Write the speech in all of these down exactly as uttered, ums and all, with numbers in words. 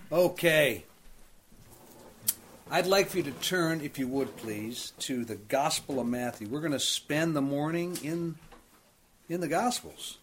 Okay. I'd like for you to turn, if you would please, to the Gospel of Matthew. We're going to spend the morning in, in the Gospels.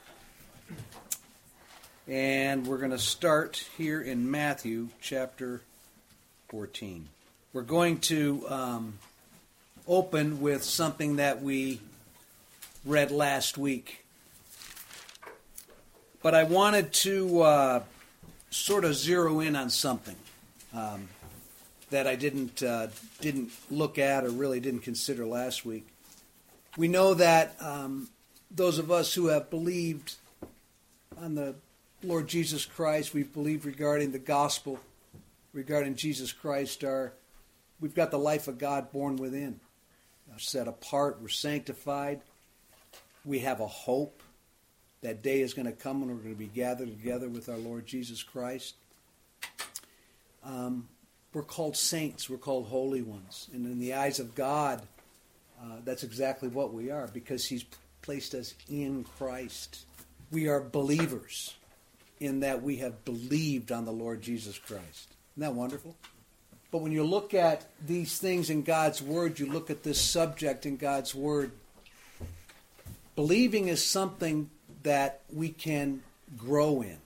And we're going to start here in Matthew chapter fourteen. We're going to um, open with something that we read last week. But I wanted to uh, sort of zero in on something um, that I didn't uh, didn't look at or really didn't consider last week. We know that um, those of us who have believed on the Lord Jesus Christ, we've believed regarding the gospel, regarding Jesus Christ, are we've got the life of God born within. We're set apart, we're sanctified. We have a hope. That day is going to come when we're going to be gathered together with our Lord Jesus Christ. Um, we're called saints. We're called holy ones. And in the eyes of God, uh, that's exactly what we are, because He's placed us in Christ. We are believers in that we have believed on the Lord Jesus Christ. Isn't that wonderful? But when you look at these things in God's Word, you look at this subject in God's Word, believing is something that we can grow in.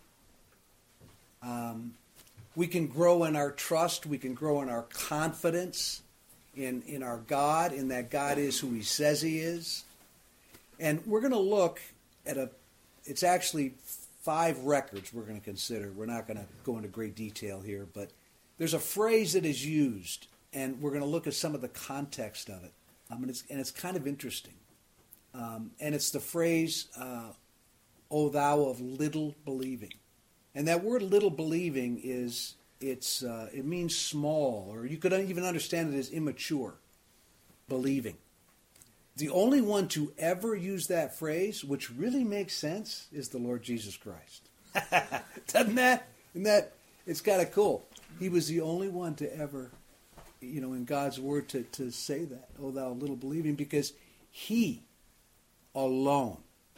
Um, we can grow in our trust. We can grow in our confidence in, in our God, in that God is who He says He is. And we're going to look at a, it's actually five records we're going to consider. We're not going to go into great detail here, but there's a phrase that is used, and we're going to look at some of the context of it. Um, and, it's, and it's kind of interesting. Um, and it's the phrase, uh, O thou of little believing. And that word little believing is, it's uh, it means small, or you could even understand it as immature believing. The only one to ever use that phrase, which really makes sense, is the Lord Jesus Christ. Doesn't that? Isn't that? It's kind of cool. He was the only one to ever, you know, in God's Word to, to say that, O thou little believing, because He alone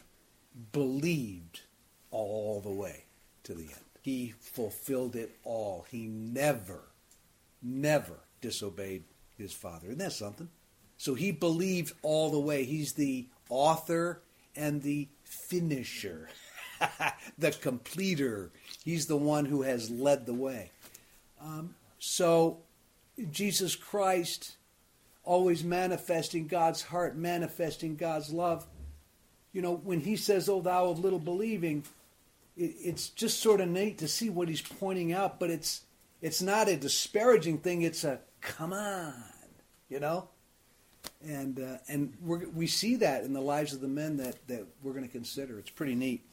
believed all the way to the end. He fulfilled it all. He never, never disobeyed His Father. Isn't that something? So He believed all the way. He's the author and the finisher, the completer. He's the one who has led the way. Um, so Jesus Christ, always manifesting God's heart, manifesting God's love. You know, when He says, "O thou of little believing," it, it's just sort of neat to see what He's pointing out, but it's it's not a disparaging thing. It's a, come on, you know? And uh, and we we see that in the lives of the men that, that we're going to consider. It's pretty neat.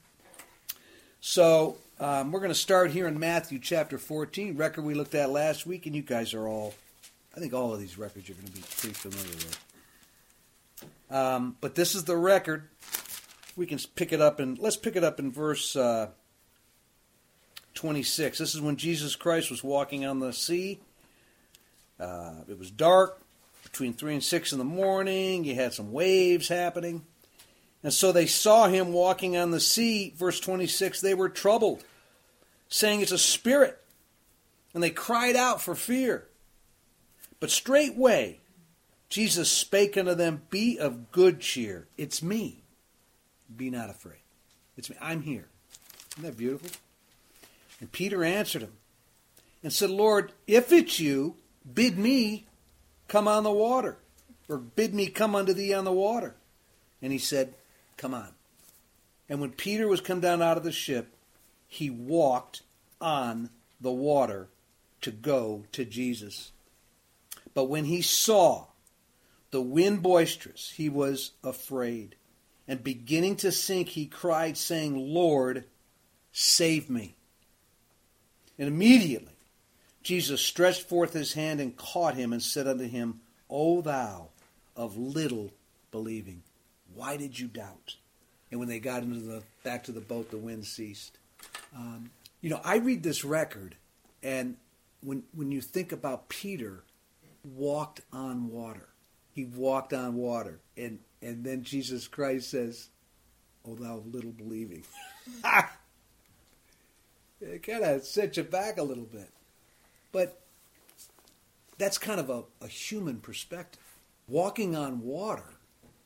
So um, we're going to start here in Matthew chapter fourteen, record we looked at last week, and you guys are all, I think all of these records you're going to be pretty familiar with. Um, but this is the record. We can pick it up in, let's pick it up in verse uh, twenty-six. This is when Jesus Christ was walking on the sea. Uh, it was dark, between three and six in the morning. You had some waves happening. And so they saw Him walking on the sea. Verse twenty-six, they were troubled, saying, "It's a spirit." And they cried out for fear. But straightway Jesus spake unto them, "Be of good cheer. It's me. Be not afraid." It's me. I'm here. Isn't that beautiful? And Peter answered him and said, "Lord, if it's you, bid me come on the water." Or bid me come unto thee on the water. And He said, "Come on." And when Peter was come down out of the ship, he walked on the water to go to Jesus. But when he saw the wind boisterous, he was afraid. And beginning to sink, he cried, saying, "Lord, save me." And immediately Jesus stretched forth His hand and caught him and said unto him, "O thou of little believing, why did you doubt?" And when they got into the back to the boat, the wind ceased. Um, you know, I read this record, and when when you think about Peter, walked on water. He walked on water. And, and then Jesus Christ says, "O thou of little believing." It kind of sets you back a little bit. But that's kind of a, a human perspective. Walking on water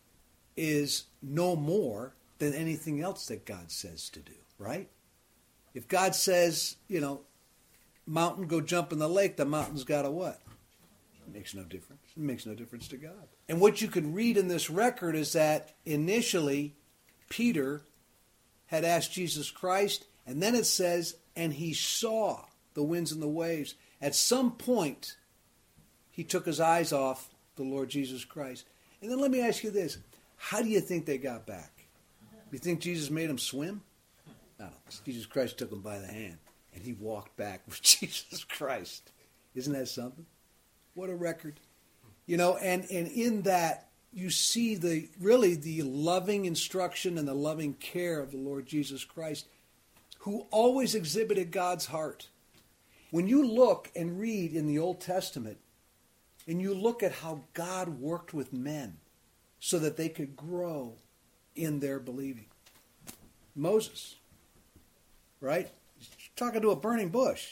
is no more than anything else that God says to do, right? If God says, you know, mountain, go jump in the lake, the mountain's got to what? It makes no difference. It makes no difference to God. And what you can read in this record is that initially Peter had asked Jesus Christ, and then it says, and he saw the winds and the waves. At some point, he took his eyes off the Lord Jesus Christ. And then let me ask you this. How do you think they got back? You think Jesus made them swim? No. Jesus Christ took them by the hand, and he walked back with Jesus Christ. Isn't that something? What a record. You know, and, and in that, you see the really the loving instruction and the loving care of the Lord Jesus Christ, who always exhibited God's heart. When you look and read in the Old Testament, and you look at how God worked with men so that they could grow in their believing. Moses, right? He's talking to a burning bush.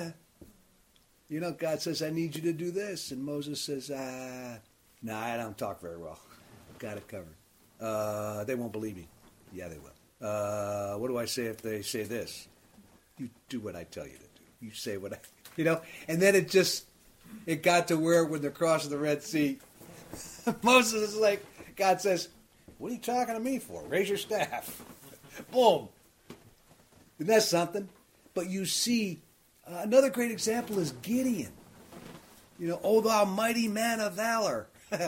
You know, God says, I need you to do this. And Moses says, ah, no, nah, I don't talk very well. Got it covered. Uh, they won't believe me. Yeah, they will. Uh, what do I say if they say this? You do what I tell you to do. You say what I, you know. And then it just, it got to where when they're crossing the Red Sea, Moses is like, God says, what are you talking to me for? Raise your staff. Boom. Isn't that something? But you see, uh, another great example is Gideon. You know, oh, thou mighty man of valor.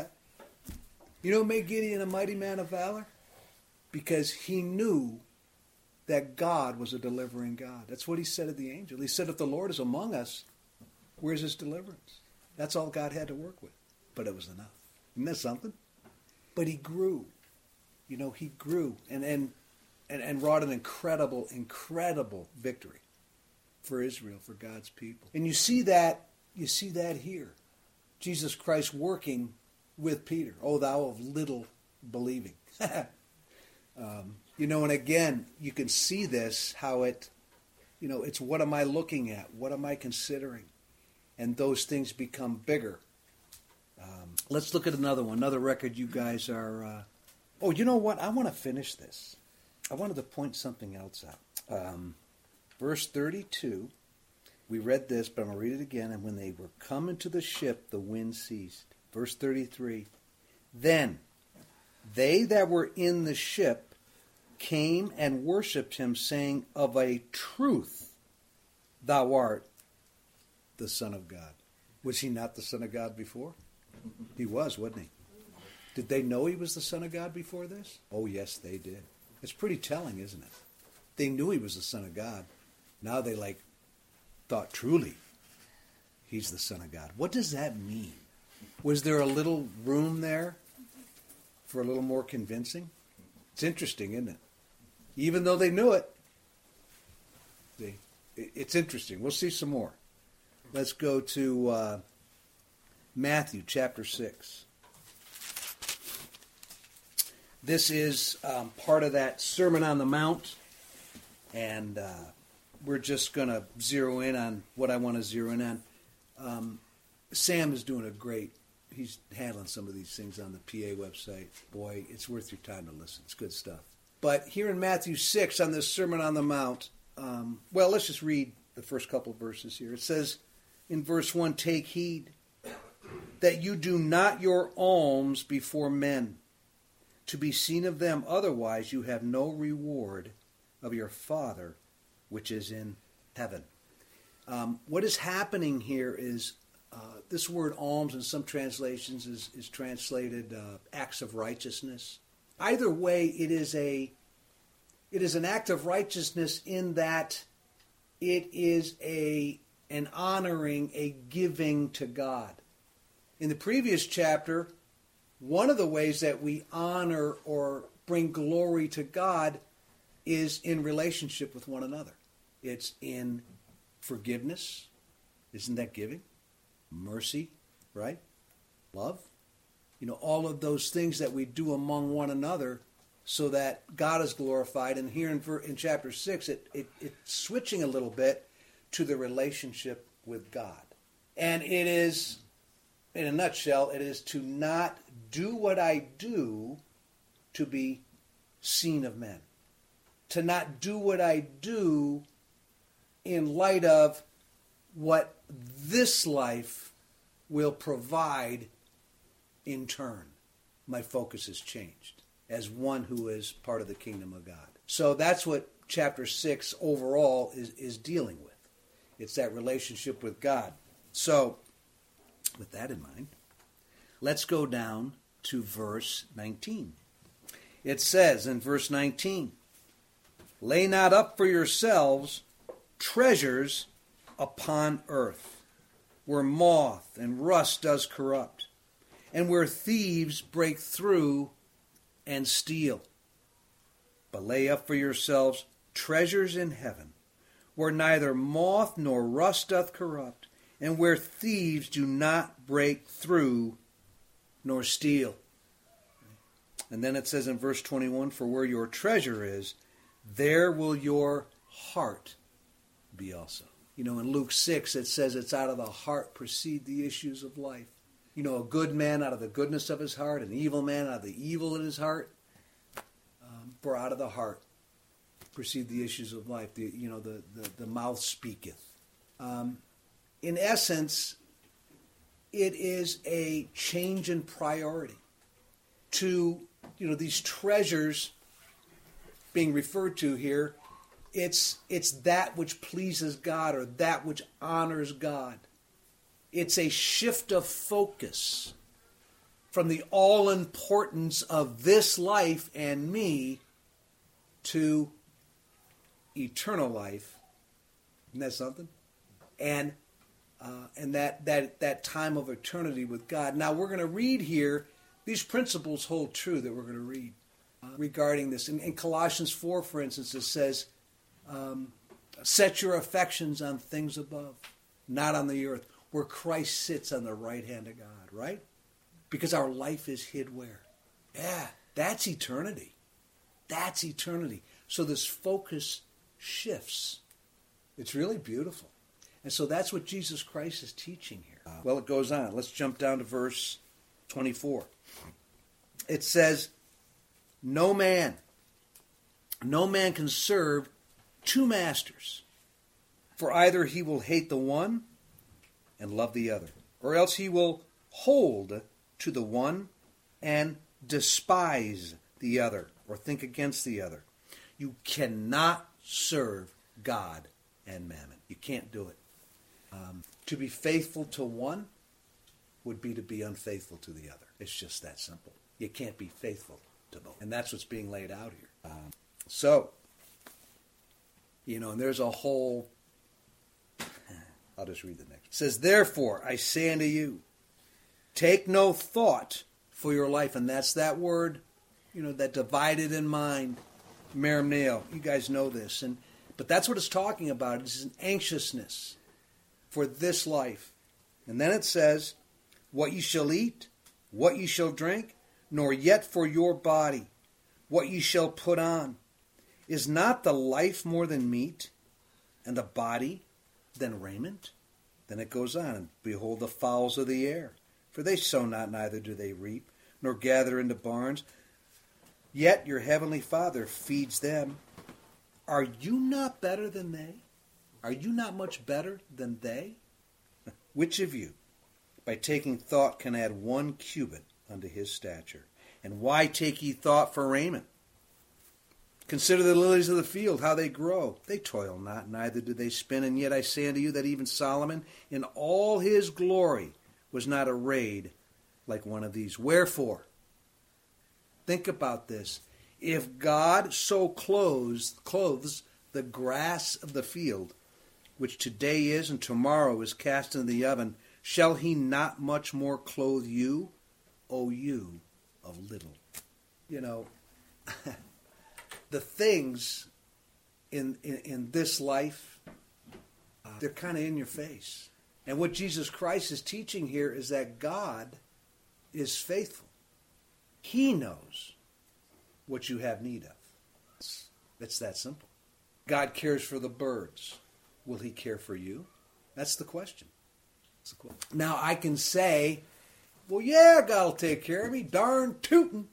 You know what made Gideon a mighty man of valor? Because he knew that God was a delivering God. That's what he said to the angel. He said, if the Lord is among us, where's his deliverance? That's all God had to work with. But it was enough. Isn't that something? But he grew. You know, he grew and, and, and, and wrought an incredible, incredible victory for Israel, for God's people. And you see that, you see that here. Jesus Christ working with Peter. Oh, thou of little believing. um, you know, and again, you can see this, how it, you know, it's what am I looking at? What am I considering? And those things become bigger. Um, let's look at another one, another record you guys are... Uh, oh, you know what? I want to finish this. I wanted to point something else out. Um, verse thirty-two, we read this, but I'm going to read it again. And when they were come into the ship, the wind ceased. Verse thirty-three, then they that were in the ship came and worshipped him, saying, of a truth, thou art the Son of God. Was he not the Son of God before? He was, wasn't he? Did they know he was the Son of God before this? Oh, yes, they did. It's pretty telling, isn't it? They knew he was the Son of God. Now they, like, thought truly he's the Son of God. What does that mean? Was there a little room there for a little more convincing? It's interesting, isn't it? Even though they knew it, they, it's interesting. We'll see some more. Let's go to uh, Matthew chapter six. This is um, part of that Sermon on the Mount, and uh, we're just going to zero in on what I want to zero in on. Um, Sam is doing a great, he's handling some of these things on the P A website. Boy, it's worth your time to listen. It's good stuff. But here in Matthew six, on this Sermon on the Mount, um, well, let's just read the first couple verses here. It says in verse one, take heed that you do not your alms before men, to be seen of them, otherwise you have no reward of your Father which is in heaven. Um, what is happening here is uh, this word alms in some translations is, is translated uh, acts of righteousness. Either way, it is a it is an act of righteousness in that it is a an honoring, a giving to God. In the previous chapter, one of the ways that we honor or bring glory to God is in relationship with one another. It's in forgiveness. Isn't that giving? Mercy, right? Love. You know, all of those things that we do among one another so that God is glorified. And here in, in chapter six, it, it, it's switching a little bit to the relationship with God. And it is, in a nutshell, it is to not do what I do to be seen of men. To not do what I do in light of what this life will provide in turn. My focus has changed as one who is part of the kingdom of God. So that's what chapter six overall is, is dealing with. It's that relationship with God. So, with that in mind, let's go down to verse nineteen. It says in verse nineteen, "Lay not up for yourselves treasures upon earth, where moth and rust does corrupt, and where thieves break through and steal. But lay up for yourselves treasures in heaven, where neither moth nor rust doth corrupt, and where thieves do not break through nor steal." And then it says in verse twenty-one, "For where your treasure is, there will your heart be also." You know, in Luke six, it says it's out of the heart proceed the issues of life. You know, a good man out of the goodness of his heart, an evil man out of the evil in his heart. Um, for out of the heart proceed the issues of life. The, you know, the, the, the mouth speaketh. Um, in essence, it is a change in priority to, you know, these treasures being referred to here. It's it's that which pleases God or that which honors God. It's a shift of focus from the all-importance of this life and me to eternal life. Isn't that something? And uh, and that, that, that time of eternity with God. Now we're going to read here, these principles hold true that we're going to read uh, regarding this. In, in Colossians four, for instance, it says, um, "Set your affections on things above, not on the earth, where Christ sits on the right hand of God," right? Because our life is hid where? Yeah, that's eternity. That's eternity. So this focus shifts. It's really beautiful. And so that's what Jesus Christ is teaching here. Uh, well, it goes on. Let's jump down to verse twenty-four. It says, "No man, no man can serve two masters, for either he will hate the one and love the other, or else he will hold to the one and despise the other, or think against the other. You cannot serve God and mammon. You can't do it. Um, to be faithful to one would be to be unfaithful to the other. It's just that simple. You can't be faithful to both. And that's what's being laid out here. Um, so, you know, and there's a whole... I'll just read the next. It says, "Therefore, I say unto you, take no thought for your life." And that's that word, you know, that divided in mind, merimneo. You guys know this. And but that's what it's talking about. It's an anxiousness for this life. And then it says, "What ye shall eat, what ye shall drink, nor yet for your body, what ye shall put on. Is not the life more than meat, and the body than raiment?" Then it goes on, "And behold the fowls of the air, for they sow not, neither do they reap, nor gather into barns, yet your heavenly Father feeds them. Are you not better than they? Are you not much better than they? Which of you, by taking thought, can add one cubit unto his stature? And why take ye thought for raiment? Consider the lilies of the field, how they grow. They toil not, neither do they spin. And yet I say unto you that even Solomon in all his glory was not arrayed like one of these. Wherefore," think about this, "if God so clothes, clothes the grass of the field, which today is and tomorrow is cast into the oven, shall he not much more clothe you, O you of little?" You know, the things in, in, in this life, uh, they're kind of in your face. And what Jesus Christ is teaching here is that God is faithful. He knows what you have need of. It's, it's that simple. God cares for the birds. Will he care for you? That's the question. That's the question. Now I can say, well, yeah, God will take care of me. Darn tootin'.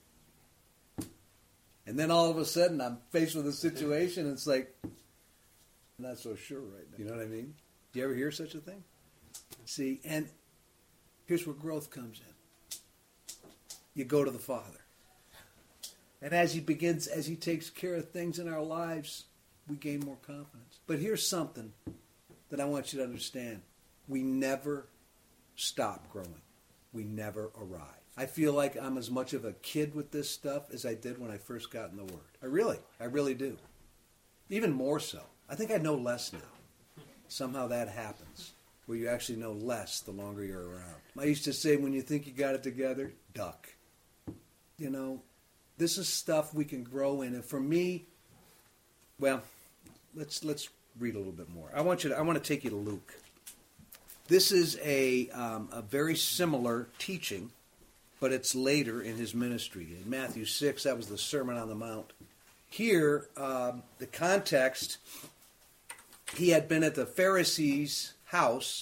And then all of a sudden I'm faced with a situation and it's like, I'm not so sure right now. You know what I mean? Do you ever hear such a thing? See, and here's where growth comes in. You go to the Father. And as he begins, as he takes care of things in our lives, we gain more confidence. But here's something that I want you to understand. We never stop growing. We never arrive. I feel like I'm as much of a kid with this stuff as I did when I first got in the Word. I really, I really do. Even more so. I think I know less now. Somehow that happens, where you actually know less the longer you're around. I used to say, when you think you got it together, duck. You know, this is stuff we can grow in. And for me, well, let's let's read a little bit more. I want you to, I want to take you to Luke. This is a um, a very similar teaching, but it's later in his ministry. In Matthew six, that was the Sermon on the Mount. Here, um, the context, he had been at the Pharisees' house,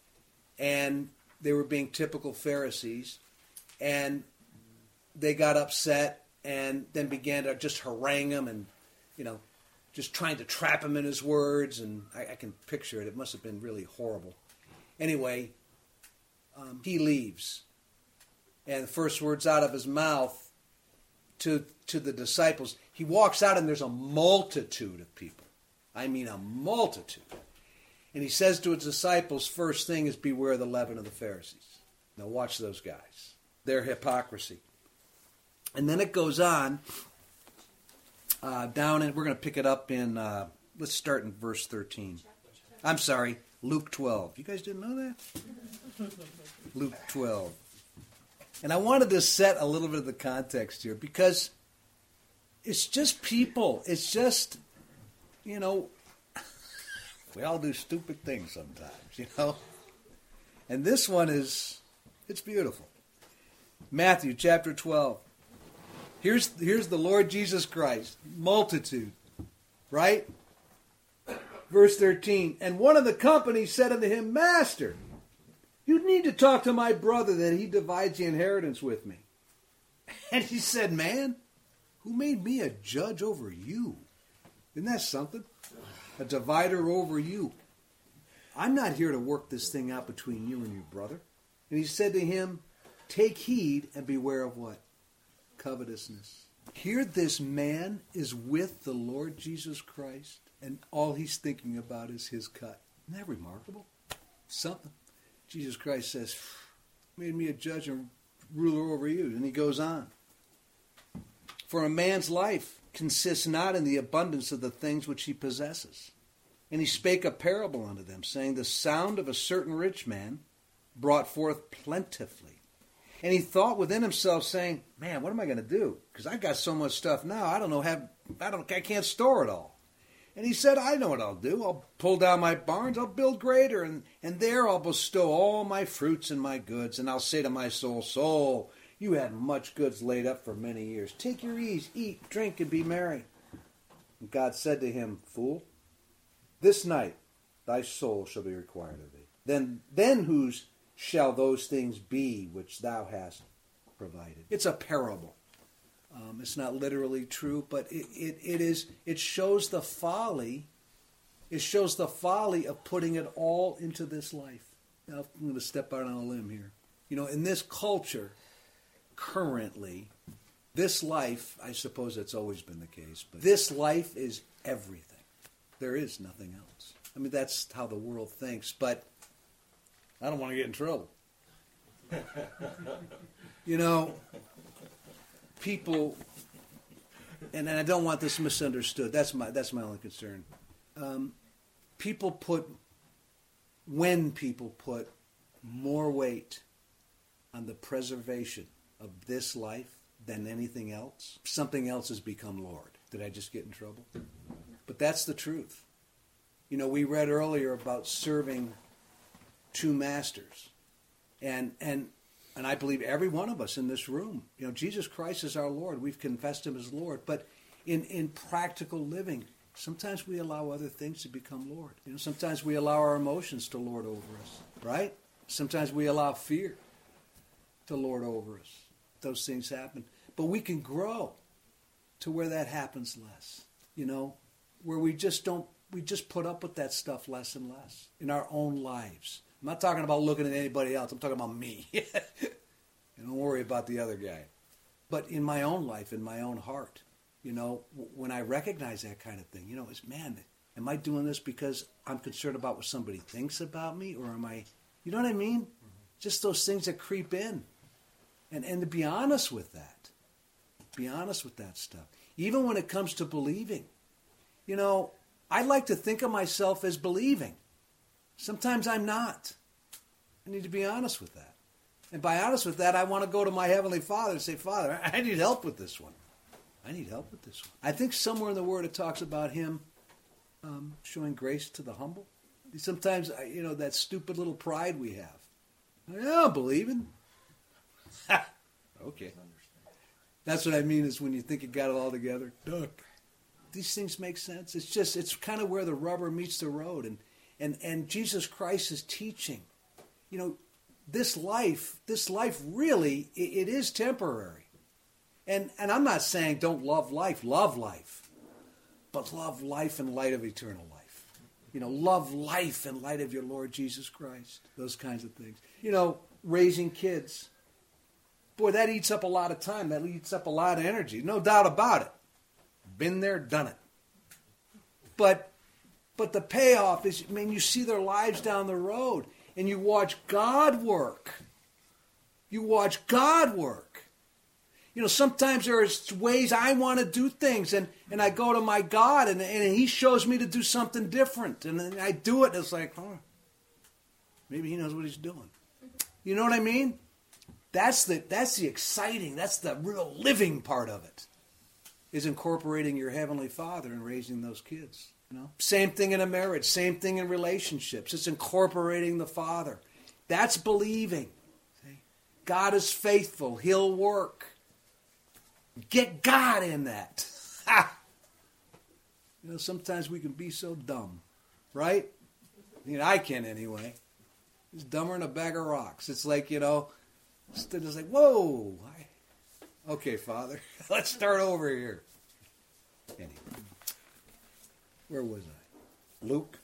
and they were being typical Pharisees, and they got upset and then began to just harangue him and, you know, just trying to trap him in his words, and I, I can picture it. It must have been really horrible. Anyway, um, he leaves. And the first words out of his mouth to to the disciples, he walks out and there's a multitude of people. I mean a multitude. And he says to his disciples, first thing is beware the leaven of the Pharisees. Now watch those guys. Their hypocrisy. And then it goes on uh, down, and we're going to pick it up in, uh, let's start in verse thirteen. I'm sorry, Luke twelve. You guys didn't know that? Luke twelve. And I wanted to set a little bit of the context here because it's just people. It's just, you know, we all do stupid things sometimes, you know. And this one is, it's beautiful. Matthew chapter twelve. Here's, here's the Lord Jesus Christ. Multitude. Right? Verse thirteen. And one of the company said unto him, Master, you need to talk to my brother that he divides the inheritance with me. And he said, Man, who made me a judge over you? Isn't that something? A divider over you. I'm not here to work this thing out between you and your brother. And he said to him, Take heed and beware of what? Covetousness. Here this man is with the Lord Jesus Christ, and all he's thinking about is his cut. Isn't that remarkable? Something. Jesus Christ says, made me a judge and ruler over you. And he goes on. For a man's life consists not in the abundance of the things which he possesses. And he spake a parable unto them, saying, The sound of a certain rich man brought forth plentifully. And he thought within himself, saying, Man, what am I going to do? Because I got so much stuff now, I don't know, have, I don't, I can't store it all. And he said, I know what I'll do. I'll pull down my barns, I'll build greater, and, and there I'll bestow all my fruits and my goods. And I'll say to my soul, Soul, you had much goods laid up for many years. Take your ease, eat, drink, and be merry. And God said to him, Fool, this night thy soul shall be required of thee. Then, then whose shall those things be which thou hast provided? It's a parable. Um, it's not literally true, but it, it, it is. It shows the folly. It shows the folly of putting it all into this life. Now, I'm going to step out on a limb here. You know, in this culture, currently, this life, I suppose that's always been the case, but this life is everything. There is nothing else. I mean, that's how the world thinks, but I don't want to get in trouble. You know, people, and I don't want this misunderstood. That's my that's my only concern. Um, people put, when people put more weight on the preservation of this life than anything else, something else has become Lord. Did I just get in trouble? But that's the truth. You know, we read earlier about serving two masters. And and and I believe every one of us in this room, you know, Jesus Christ is our Lord. We've confessed him as Lord. But in, in practical living, sometimes we allow other things to become Lord. You know, sometimes we allow our emotions to lord over us, right? Sometimes we allow fear to lord over us. Those things happen. But we can grow to where that happens less, you know, where we just don't, we just put up with that stuff less and less in our own lives. I'm not talking about looking at anybody else. I'm talking about me. And don't worry about the other guy. But in my own life, in my own heart, you know, when I recognize that kind of thing, you know, it's, man, am I doing this because I'm concerned about what somebody thinks about me? Or am I, you know what I mean? Mm-hmm. Just those things that creep in. And, and to be honest with that, be honest with that stuff. Even when it comes to believing, you know, I like to think of myself as believing. Sometimes I'm not. I need to be honest with that. And by honest with that, I want to go to my Heavenly Father and say, Father, I need help with this one. I need help with this one. I think somewhere in the Word it talks about him um, showing grace to the humble. Sometimes, you know, that stupid little pride we have. Yeah, I'm believing. Okay. That's what I mean is when you think you got it all together. Duck. These things make sense. It's just, it's kind of where the rubber meets the road. And, and, and Jesus Christ is teaching. You know, this life, this life really, it, it is temporary. And, and I'm not saying don't love life. Love life. But love life in light of eternal life. You know, love life in light of your Lord Jesus Christ. Those kinds of things. You know, raising kids. Boy, that eats up a lot of time. That eats up a lot of energy. No doubt about it. Been there, done it. But but the payoff is, I mean, you see their lives down the road and you watch God work. You watch God work. You know, sometimes there's ways I want to do things and, and I go to my God and, and he shows me to do something different. And then I do it and it's like, oh, maybe he knows what he's doing. You know what I mean? That's the that's the exciting, that's the real living part of it, is incorporating your Heavenly Father and raising those kids. You know, same thing in a marriage, same thing in relationships. It's incorporating the Father. That's believing. See? God is faithful. He'll work. Get God in that. Ha! You know, sometimes we can be so dumb, right? I mean, I can anyway. It's dumber than a bag of rocks. It's like, you know, it's like, whoa. I, okay, Father, let's start over here. Anyway, where was I? Luke?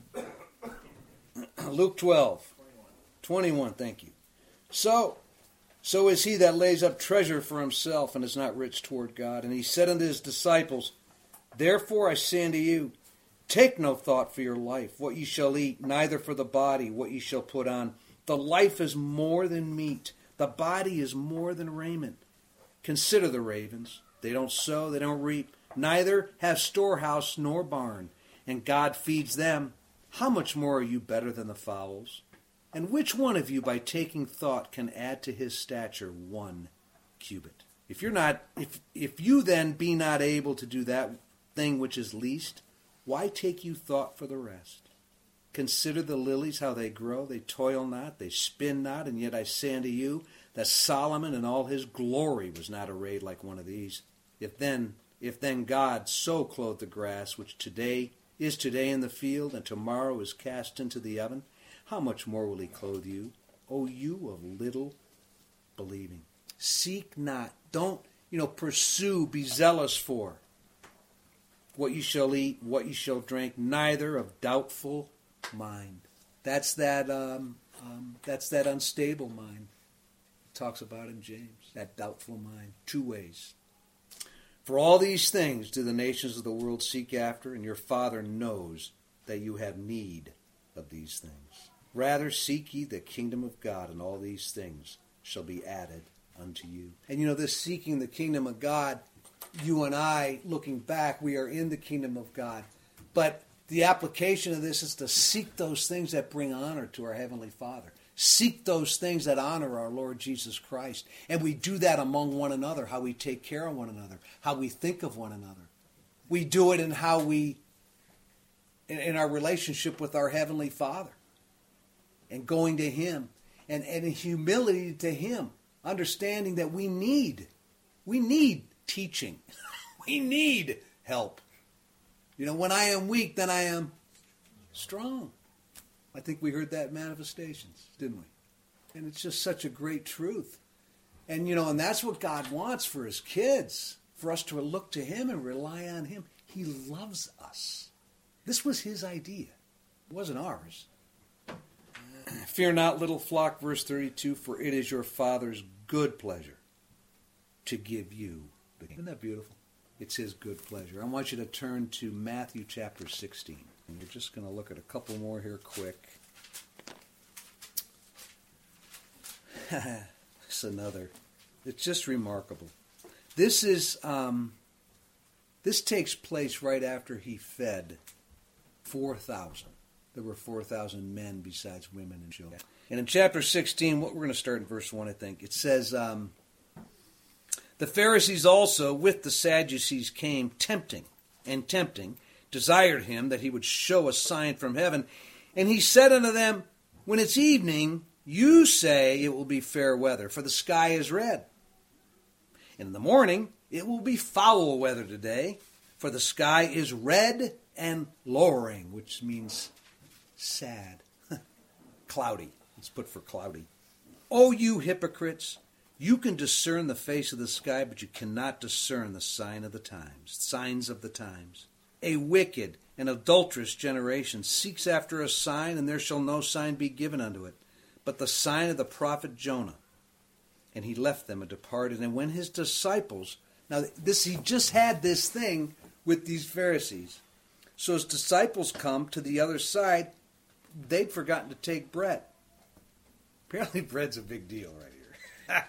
Luke twelve. twenty-one, thank you. So, so is he that lays up treasure for himself and is not rich toward God. And he said unto his disciples, Therefore I say unto you, take no thought for your life, what ye shall eat, neither for the body, what ye shall put on. The life is more than meat. The body is more than raiment. Consider the ravens. They don't sow, they don't reap, neither have storehouse nor barn, and God feeds them. How much more are you better than the fowls? And which one of you, by taking thought, can add to his stature one cubit? If you're not, if if you then be not able to do that thing which is least, why take you thought for the rest? Consider the lilies, how they grow. They toil not, they spin not, and yet I say unto you that Solomon in all his glory was not arrayed like one of these. If then, if then God so clothed the grass, which today is today in the field, and tomorrow is cast into the oven, how much more will he clothe you, O you of little believing? Seek not, don't, you know, pursue, be zealous for what you shall eat, what you shall drink, neither of doubtful mind. That's that. Um, um, that's that unstable mind. It talks about in James. That doubtful mind. Two ways. For all these things do the nations of the world seek after, and your Father knows that you have need of these things. Rather seek ye the kingdom of God, and all these things shall be added unto you. And you know, this seeking the kingdom of God, you and I, looking back, we are in the kingdom of God. But the application of this is to seek those things that bring honor to our Heavenly Father. Seek those things that honor our Lord Jesus Christ. And we do that among one another, how we take care of one another, how we think of one another. We do it in how we, in, in our relationship with our Heavenly Father. And going to Him. and, and in humility to him, understanding that we need, we need teaching. We need help. You know, when I am weak, then I am strong. I think we heard that in Manifestations, didn't we? And it's just such a great truth. And, you know, and that's what God wants for his kids, for us to look to him and rely on him. He loves us. This was his idea. It wasn't ours. Fear not, little flock, verse thirty-two, for it is your Father's good pleasure to give you the kingdom. Isn't that beautiful? It's his good pleasure. I want you to turn to Matthew chapter sixteen. And we're just going to look at a couple more here quick. It's another. It's just remarkable. This is um, this takes place right after he fed four thousand. There were four thousand men besides women and children. And in chapter sixteen, what we're going to start in verse one, I think, it says, um, the Pharisees also with the Sadducees came tempting and tempting, desired him that he would show a sign from heaven. And he said unto them, when it's evening, you say it will be fair weather, for the sky is red. And in the morning, it will be foul weather today, for the sky is red and lowering, which means sad. Cloudy. Let's put for cloudy. O you hypocrites, you can discern the face of the sky, but you cannot discern the sign of the times, signs of the times. A wicked and adulterous generation seeks after a sign, and there shall no sign be given unto it, but the sign of the prophet Jonah. And he left them and departed. And when his disciples, now this he just had this thing with these Pharisees. So his disciples come to the other side. They'd forgotten to take bread. Apparently bread's a big deal right here.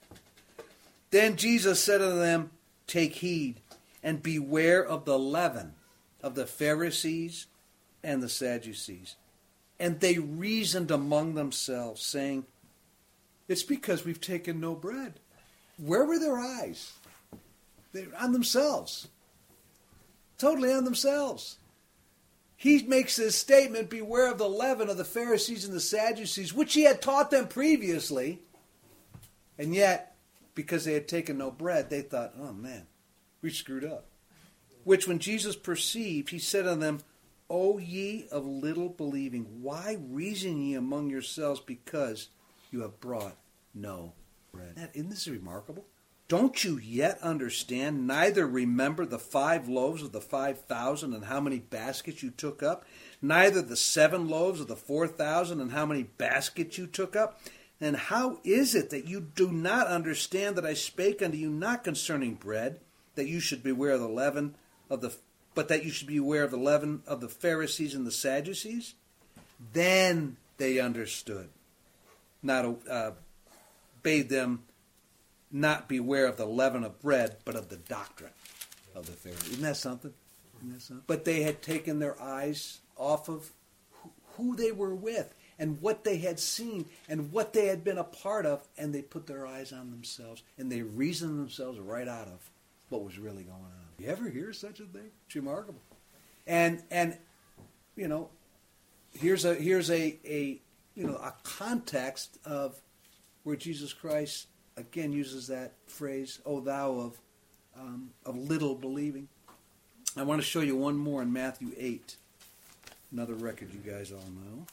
Then Jesus said unto them, take heed and beware of the leaven of the Pharisees and the Sadducees. And they reasoned among themselves, saying, it's because we've taken no bread. Where were their eyes? They're on themselves. Totally on themselves. He makes this statement, beware of the leaven of the Pharisees and the Sadducees, which he had taught them previously. And yet, because they had taken no bread, they thought, oh man, we screwed up. Which when Jesus perceived, he said unto them, O ye of little believing, why reason ye among yourselves because you have brought no bread? Isn't this remarkable? Don't you yet understand, neither remember the five loaves of the five thousand and how many baskets you took up, neither the seven loaves of the four thousand and how many baskets you took up? And how is it that you do not understand that I spake unto you not concerning bread, that you should beware of the leaven of the, but that you should beware of the leaven of the Pharisees and the Sadducees? Then they understood. Not uh, bade them not beware of the leaven of bread, but of the doctrine of the Pharisees. Isn't that something? Isn't that something? But they had taken their eyes off of who they were with and what they had seen and what they had been a part of, and they put their eyes on themselves, and they reasoned themselves right out of what was really going on. You ever hear such a thing? It's remarkable. And and you know, here's a here's a, a you know a context of where Jesus Christ again uses that phrase, "O thou of um, of little believing." I want to show you one more in Matthew eight, another record you guys all know.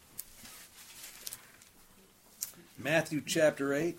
Matthew chapter eight.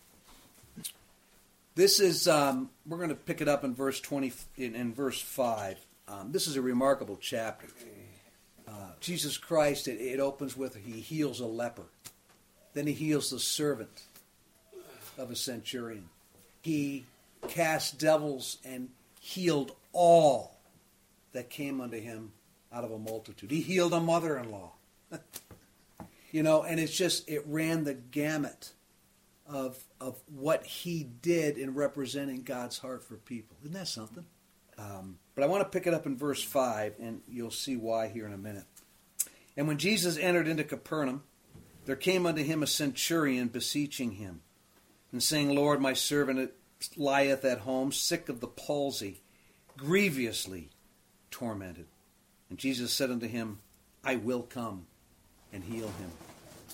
This is um, we're going to pick it up in verse twenty in, in verse five. Um, this is a remarkable chapter. Uh, Jesus Christ. It, it opens with he heals a leper, then he heals the servant of a centurion. He cast devils and healed all that came unto him out of a multitude. He healed a mother-in-law. You know, and it's just, it ran the gamut of of what he did in representing God's heart for people. Isn't that something? Um, but I want to pick it up in verse five, and you'll see why here in a minute. And when Jesus entered into Capernaum, there came unto him a centurion beseeching him, and saying, Lord, my servant lieth at home, sick of the palsy, grievously tormented. And Jesus said unto him, I will come and heal him.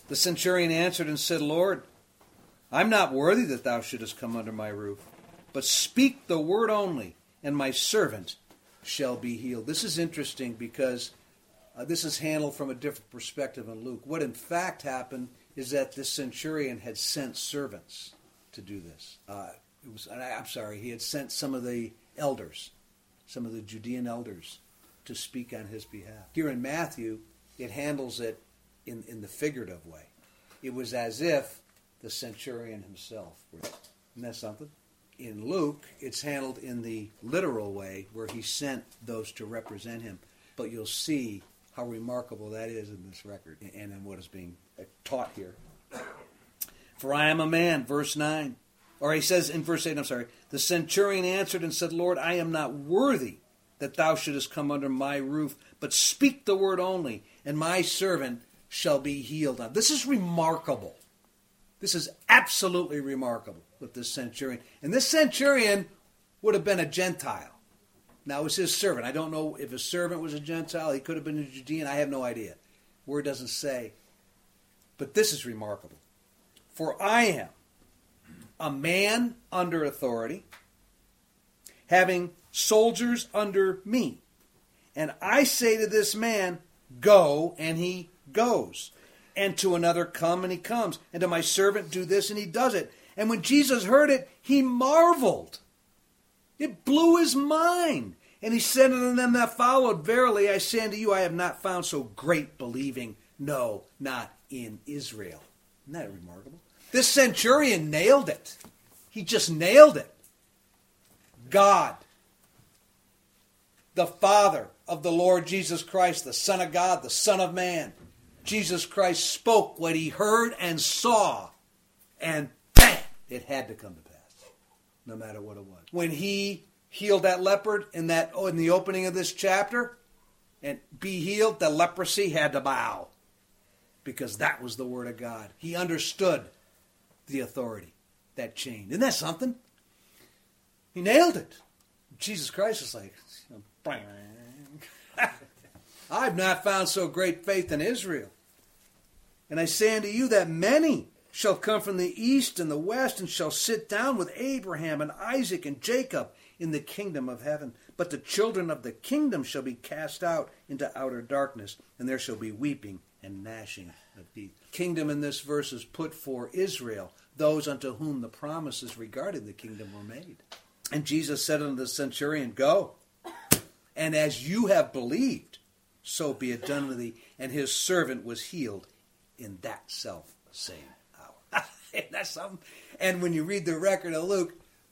The centurion answered and said, Lord, I'm not worthy that thou shouldest come under my roof, but speak the word only, and my servant shall be healed. This is interesting because uh, this is handled from a different perspective in Luke. What in fact happened is that this centurion had sent servants to do this. Uh, it was, I'm sorry, he had sent some of the elders, some of the Judean elders, to speak on his behalf. Here in Matthew, it handles it in, in the figurative way. It was as if the centurion himself were. Isn't that something? In Luke, it's handled in the literal way where he sent those to represent him. But you'll see how remarkable that is in this record and in what is being taught here. For I am a man, verse nine. Or he says in verse eight, I'm sorry, the centurion answered and said, Lord, I am not worthy that thou shouldest come under my roof, but speak the word only, and my servant shall be healed. Now, this is remarkable. This is absolutely remarkable with this centurion. And this centurion would have been a Gentile. Now, it was his servant. I don't know if his servant was a Gentile. He could have been a Judean. I have no idea. Word doesn't say. But this is remarkable. For I am a man under authority, having soldiers under me. And I say to this man, go, and he goes. And to another, come, and he comes. And to my servant, do this, and he does it. And when Jesus heard it, he marveled. It blew his mind. And he said unto them that followed, verily I say unto you, I have not found so great believing, no, not in Israel. Isn't that remarkable? This centurion nailed it. He just nailed it. God, the Father of the Lord Jesus Christ, the Son of God, the Son of Man, Jesus Christ spoke what he heard and saw, and bam, it had to come to pass, no matter what it was. When he healed that leopard in that oh, in the opening of this chapter, and be healed, the leprosy had to bow, because that was the word of God. He understood the authority that chained. Isn't that something? He nailed it. Jesus Christ is like, bang. I've not found so great faith in Israel. And I say unto you that many shall come from the east and the west, and shall sit down with Abraham and Isaac and Jacob in the kingdom of heaven. But the children of the kingdom shall be cast out into outer darkness, and there shall be weeping and gnashing of teeth. Kingdom in this verse is put for Israel, those unto whom the promises regarding the kingdom were made. And Jesus said unto the centurion, go, and as you have believed, so be it done with thee. And his servant was healed in that self same hour. That's something. And when you read the record of Luke,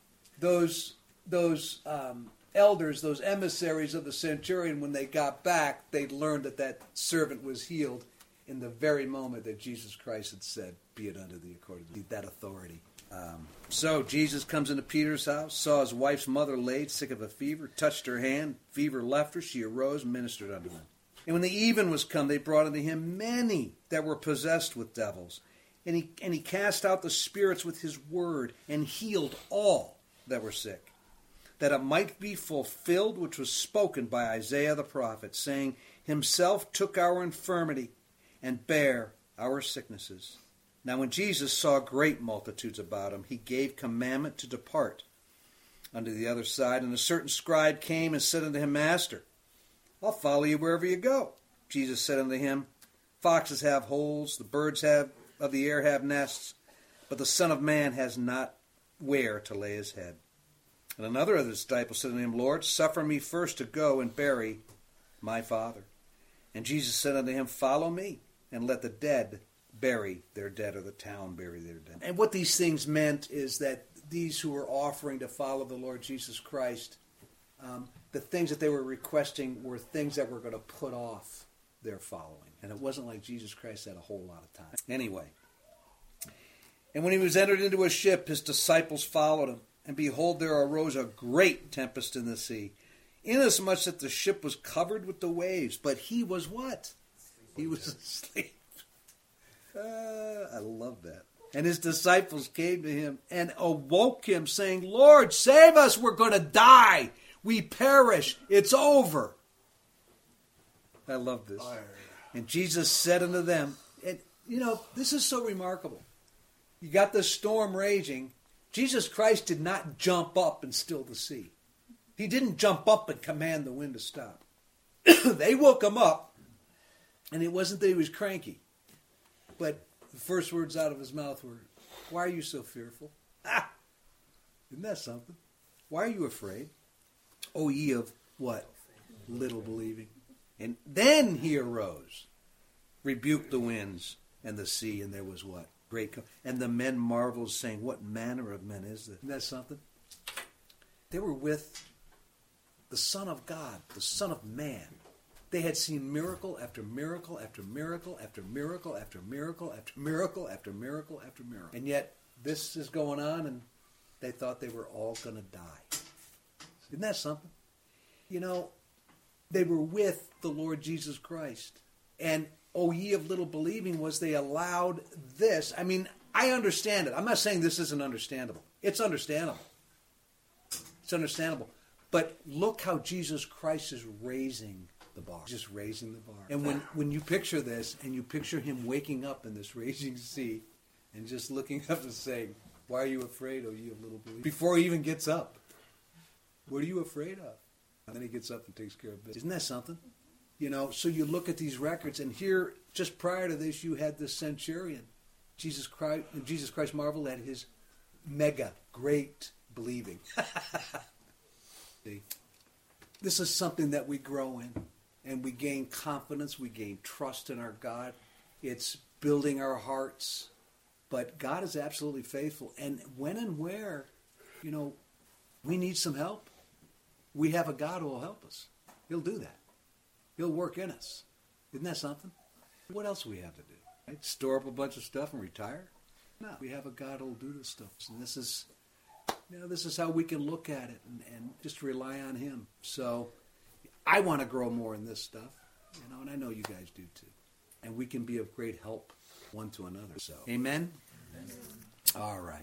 those those um, elders, those emissaries of the centurion, when they got back, they learned that that servant was healed in the very moment that Jesus Christ had said, be it unto thee according to that authority. Um, so Jesus comes into Peter's house, saw his wife's mother laid sick of a fever, touched her hand, fever left her, she arose and ministered unto them. And when the even was come, they brought unto him many that were possessed with devils. And he, and he cast out the spirits with his word, and healed all that were sick, that it might be fulfilled which was spoken by Isaiah the prophet, saying, himself took our infirmity, and bare our sicknesses. Now when Jesus saw great multitudes about him, he gave commandment to depart unto the other side. And a certain scribe came and said unto him, Master, I'll follow you wherever you go. Jesus said unto him, foxes have holes, the birds have of the air have nests, but the Son of Man has not where to lay his head. And another of the disciples said unto him, Lord, suffer me first to go and bury my Father. And Jesus said unto him, follow me, and let the dead bury their dead, or the town bury their dead. And what these things meant is that these who were offering to follow the Lord Jesus Christ, um, the things that they were requesting were things that were going to put off their following. And it wasn't like Jesus Christ had a whole lot of time. Anyway, and when he was entered into a ship, his disciples followed him. And behold, there arose a great tempest in the sea, inasmuch that the ship was covered with the waves. But he was what? He was asleep. Uh, I love that. And his disciples came to him and awoke him, saying, Lord, save us, we're going to die. We perish. It's over. I love this. And Jesus said unto them, and you know, this is so remarkable. You got this storm raging. Jesus Christ did not jump up and still the sea. He didn't jump up and command the wind to stop. They woke him up, and it wasn't that he was cranky. But the first words out of his mouth were, "Why are you so fearful?" Ah! Isn't that something? Why are you afraid? O ye of what? Little believing. And then he arose, rebuked the winds and the sea, and there was what? Great. Com- and the men marveled, saying, "What manner of men is this?" Isn't that something? They were with the Son of God, the Son of Man. They had seen miracle after miracle after miracle after miracle after miracle after miracle after miracle after miracle. And yet this is going on, and they thought they were all going to die. Isn't that something? You know, they were with the Lord Jesus Christ. And O ye of little believing was they allowed this. I mean, I understand it. I'm not saying this isn't understandable. It's understandable. It's understandable. But look how Jesus Christ is raising the bar. Just raising the bar. And when, when you picture this, and you picture him waking up in this raging sea, and just looking up and saying, "Why are you afraid, O ye of little believing?" Before he even gets up. What are you afraid of? And then he gets up and takes care of business. Isn't that something? You know, so you look at these records, and here, just prior to this, you had this centurion. Jesus Christ, and Jesus Christ marveled at his mega, great believing. See? This is something that we grow in, and we gain confidence, we gain trust in our God. It's building our hearts. But God is absolutely faithful. And when and where, you know, we need some help, we have a God who will help us. He'll do that. He'll work in us. Isn't that something? What else do we have to do? Right? Store up a bunch of stuff and retire? No. We have a God who will do this stuff. And this is, you know, this is how we can look at it and, and just rely on him. So I want to grow more in this stuff, you know, and I know you guys do too. And we can be of great help one to another. So, amen? Amen. All right.